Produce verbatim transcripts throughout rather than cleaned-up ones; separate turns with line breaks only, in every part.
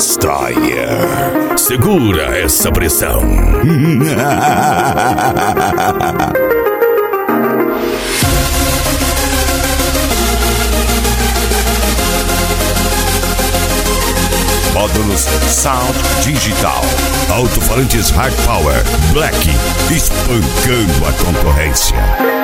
Destroyer. Segura essa pressão. Módulos Sound Digital. Alto-falantes High Power Black, espancando a concorrência.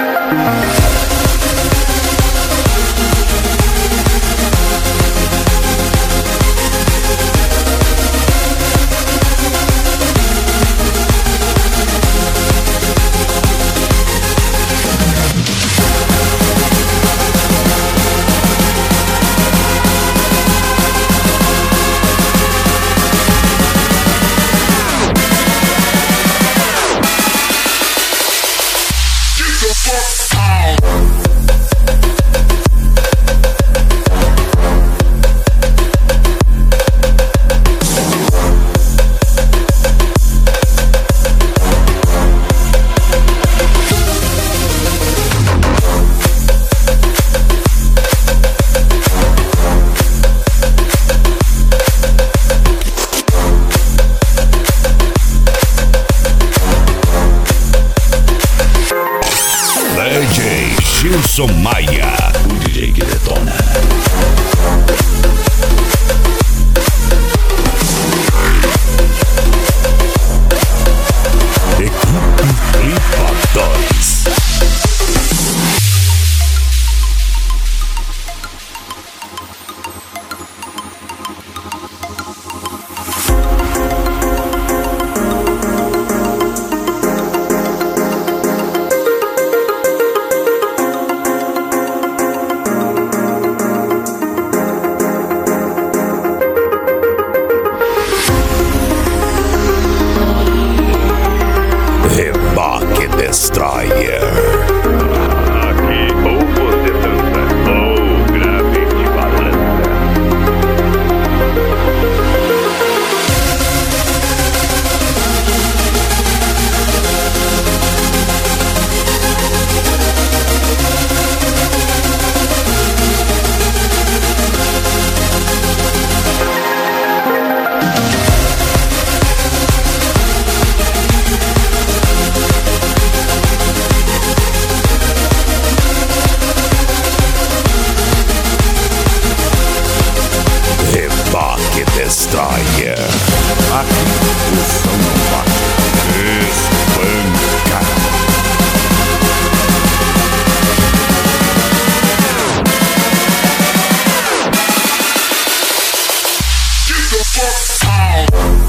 D J Gilson Maia, o D J que detona. Equipe Flipa dois. Reboque Destroyer.
Aqui ou você dança ou grave te balança.
Reboque Destroyer. Aqui o som não bate. Espanca.
Get the fuck out.